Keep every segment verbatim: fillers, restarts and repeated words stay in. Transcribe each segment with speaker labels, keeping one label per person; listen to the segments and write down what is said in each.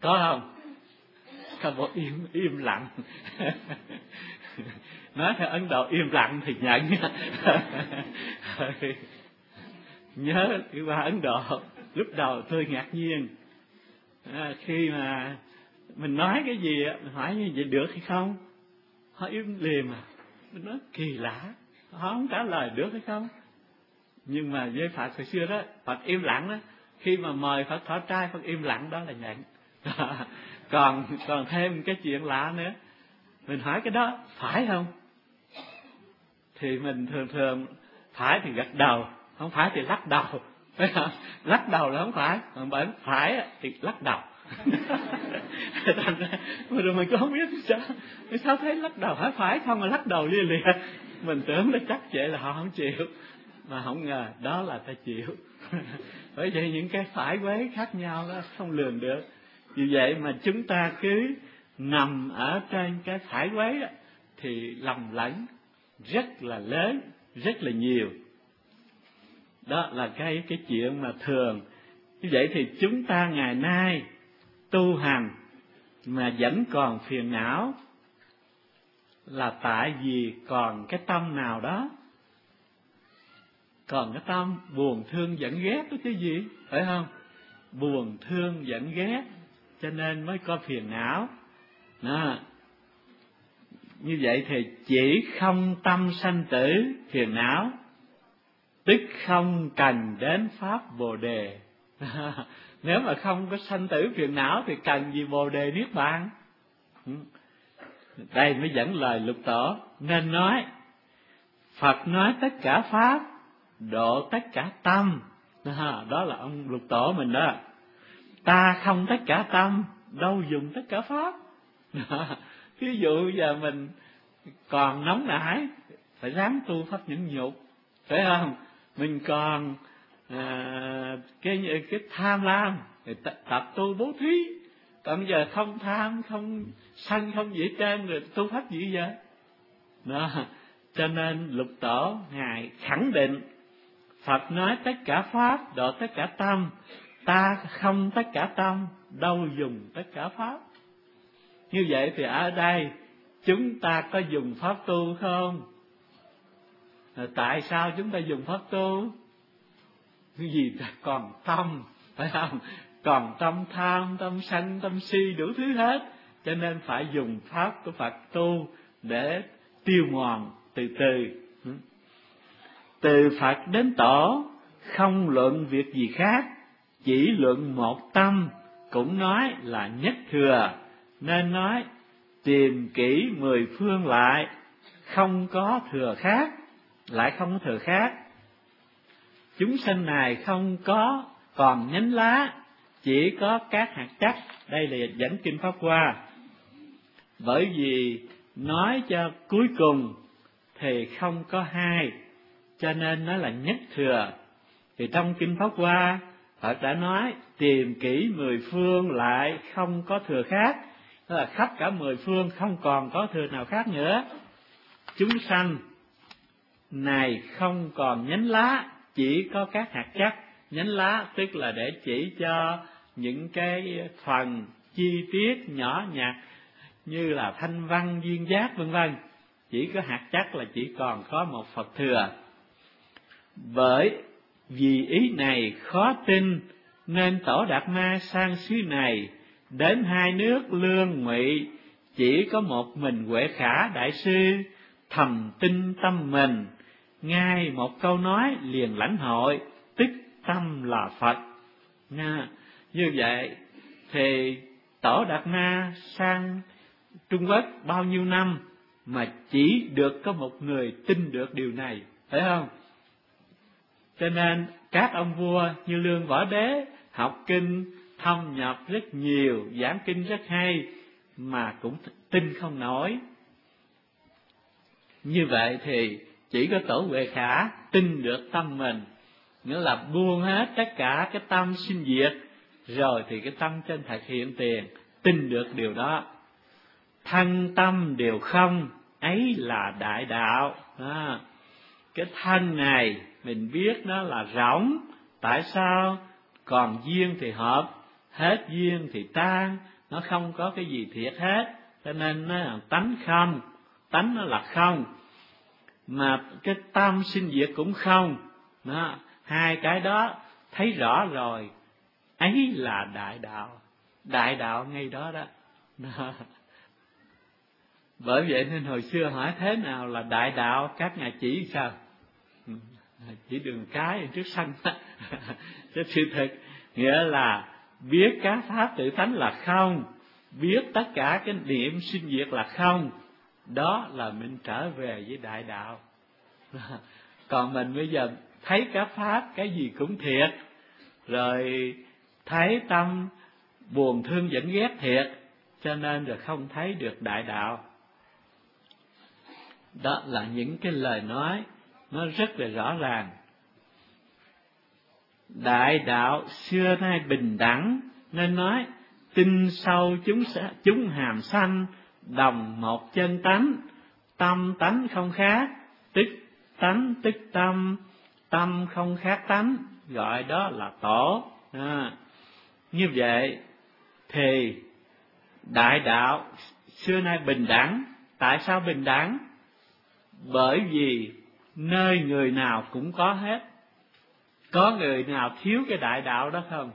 Speaker 1: Có không? Có một im im lặng. Nói theo Ấn Độ im lặng thì nhận. Nhớ đi qua Ấn Độ, lúc đầu tôi ngạc nhiên à, khi mà mình nói cái gì mình hỏi như vậy được hay không, họ im lìm à. Mình nói kỳ lạ, họ không trả lời được hay không. Nhưng mà với Phật hồi xưa đó, Phật im lặng đó, khi mà mời Phật thọ trai, Phật im lặng đó là nhận. còn còn thêm cái chuyện lạ nữa, mình hỏi cái đó phải không, thì mình thường thường phải thì gật đầu, không phải thì lắc đầu, phải không? Lắc đầu là không phải, còn bởi phải thì lắc đầu. Thành ra rồi mình cũng không biết sao, sao thấy lắc đầu hỏi phải không mà lắc đầu lia lịa. Mình tưởng là chắc vậy là họ không chịu, mà không ngờ đó là ta chịu. Bởi vậy những cái phải quấy khác nhau đó không lường được. Vì vậy mà chúng ta cứ nằm ở trên cái phải quấy đó, thì lầm lẫn rất là lớn, rất là nhiều. Đó là cái cái chuyện mà thường. Như vậy thì chúng ta ngày nay tu hành mà vẫn còn phiền não là tại vì còn cái tâm nào đó, còn cái tâm buồn thương giận ghét đó chứ gì, phải không? Buồn thương giận ghét cho nên mới có phiền não. Đó. Như vậy thì chỉ không tâm sanh tử phiền não, tức không cần đến pháp Bồ Đề. Nếu mà không có sanh tử phiền não thì cần gì Bồ Đề Niết Bàn? Đây mới dẫn lời Lục Tổ, nên nói Phật nói tất cả pháp, độ tất cả tâm. Đó là ông Lục Tổ mình đó. Ta không tất cả tâm, đâu dùng tất cả pháp. Ví dụ giờ mình còn nóng nảy, phải ráng tu pháp nhẫn nhục, phải không? Mình còn à, cái cái tham lam thì tập, tập tu bố thí. Còn giờ không tham, không sân, không gì hết trơn, rồi tu pháp gì vậy? Đó. Cho nên Lục Tổ ngài khẳng định Phật nói tất cả pháp, độ tất cả tâm. Ta không tất cả tâm, đâu dùng tất cả pháp. Như vậy thì ở đây chúng ta có dùng pháp tu không? Tại sao chúng ta dùng pháp tu? Cái gì còn tâm, phải không? Còn tâm tham, tâm sân, tâm si đủ thứ hết. Cho nên phải dùng pháp của Phật tu để tiêu mòn từ từ. Từ Phật đến Tổ không luận việc gì khác, chỉ luận một tâm, cũng nói là nhất thừa. Nên nói tìm kỹ mười phương lại, không có thừa khác, lại không có thừa khác. Chúng sanh này không có còn nhánh lá, chỉ có các hạt chắc. Đây là dẫn kinh Pháp Hoa. Bởi vì nói cho cuối cùng thì không có hai, cho nên nó là nhất thừa. Thì trong kinh Pháp Hoa Phật đã nói tìm kỹ mười phương lại không có thừa khác, tức là khắp cả mười phương không còn có thừa nào khác nữa. Chúng sanh này không còn nhánh lá, chỉ có các hạt chắc. Nhánh lá tức là để chỉ cho những cái phần chi tiết nhỏ nhặt như là thanh văn, duyên giác vân vân. Chỉ có hạt chắc là chỉ còn có một Phật thừa. Bởi vì ý này khó tin, nên Tổ Đạt Ma sang xứ này, đến hai nước Lương Ngụy, chỉ có một mình Huệ Khả đại sư thầm tin tâm mình, ngay một câu nói liền lãnh hội, tức tâm là Phật. Nha. Như vậy thì Tổ Đạt Ma sang Trung Quốc bao nhiêu năm mà chỉ được có một người tin được điều này, phải không? Cho nên các ông vua như Lương Võ Đế học kinh thâm nhập rất nhiều, giảng kinh rất hay, mà cũng tin không nổi. Như vậy thì chỉ có Tổ Huệ Khả tin được tâm mình, nghĩa là buông hết tất cả cái tâm sinh diệt, rồi thì cái tâm chân thật hiện tiền, tin được điều đó. Thân tâm đều không, ấy là đại đạo. À, cái thân này mình biết nó là rỗng. Tại sao? Còn duyên thì hợp, hết duyên thì tan, nó không có cái gì thiệt hết, cho nên nó là tánh không, tánh nó là không, mà cái tâm sinh diệt cũng không. Đó, hai cái đó thấy rõ rồi, ấy là đại đạo, đại đạo ngay đó đó. Đó. Bởi vậy nên hồi xưa hỏi thế nào là đại đạo, các ngài chỉ sao? Chỉ đường cái trước sân. Chứ sự thực nghĩa là biết các pháp tự tánh là không, biết tất cả cái niệm sinh diệt là không, đó là mình trở về với đại đạo. Còn mình bây giờ thấy các pháp cái gì cũng thiệt, rồi thấy tâm buồn thương giận ghét thiệt, cho nên rồi không thấy được đại đạo. Đó là những cái lời nói nó rất là rõ ràng. Đại đạo xưa nay bình đẳng, nên nói tinh sâu chúng chúng hàm sanh, đồng một chân tánh, tâm tánh không khác, tức tánh tức tâm, tâm không khác tánh, gọi đó là tổ. À, như vậy thì đại đạo xưa nay bình đẳng. Tại sao bình đẳng? Bởi vì nơi người nào cũng có hết. Có người nào thiếu cái đại đạo đó không?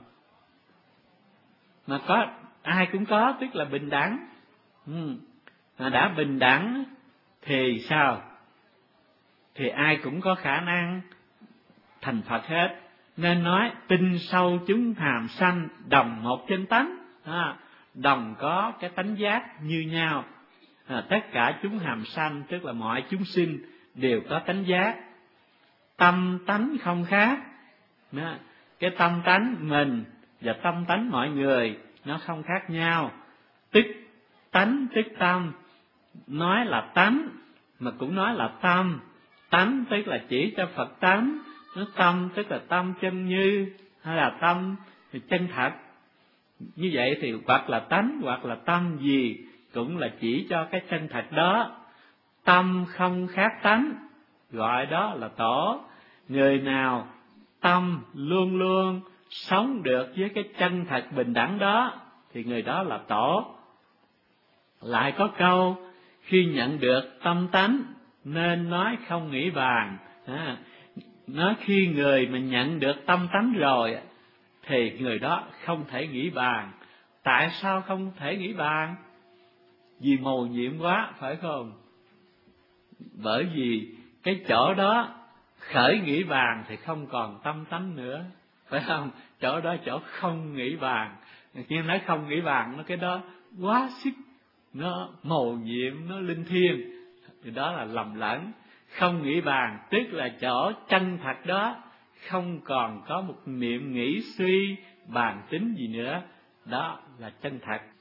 Speaker 1: Mà có, ai cũng có, tức là bình đẳng. Ừ. Mà đã bình đẳng thì sao? Thì ai cũng có khả năng thành Phật hết. Nên nói tinh sâu chúng hàm sanh, đồng một chân tánh. À, đồng có cái tánh giác như nhau. À, tất cả chúng hàm sanh, tức là mọi chúng sinh đều có tánh giác. Tâm tánh không khác. Đó, cái tâm tánh mình và tâm tánh mọi người nó không khác nhau. Tức tánh tức tâm, nói là tánh mà cũng nói là tâm. Tánh tức là chỉ cho Phật tánh, nó tâm tức là tâm chân như, hay là tâm chân thật. Như vậy thì hoặc là tánh hoặc là tâm gì cũng là chỉ cho cái chân thật đó. Tâm không khác tánh, gọi đó là tổ. Người nào tâm luôn luôn sống được với cái chân thật bình đẳng đó thì người đó là tổ. Lại có câu khi nhận được tâm tánh nên nói không nghĩ bàn. À, nói khi người mà nhận được tâm tánh rồi thì người đó không thể nghĩ bàn. Tại sao không thể nghĩ bàn? Vì mầu nhiệm quá, phải không? Bởi vì cái chỗ đó khởi nghĩ bàn thì không còn tâm tánh nữa, phải không? Chỗ đó chỗ không nghĩ bàn. Nhưng nói không nghĩ bàn, nó cái đó quá sức, nó mầu nhiệm, nó linh thiêng, thì đó là lầm lẫn. Không nghĩ bàn tức là chỗ chân thật đó không còn có một niệm nghĩ suy bàn tính gì nữa, đó là chân thật.